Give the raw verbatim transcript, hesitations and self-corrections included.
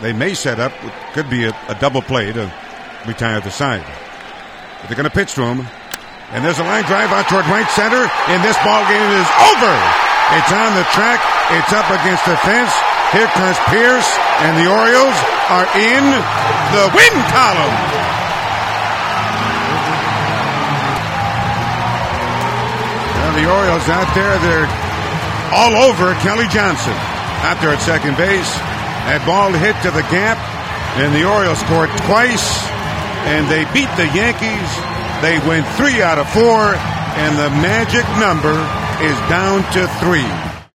they may set up, could be a, a double play to retire the side. But they're going to pitch to him. And there's a line drive out toward right center, and this ball game is over. It's on the track. It's up against the fence. Here comes Pierce, and the Orioles are in the win column. Well, the Orioles out there, they're all over Kelly Johnson out there at second base. That ball hit to the gap, and the Orioles scored twice, and they beat the Yankees. They win three out of four, and the magic number is down to three.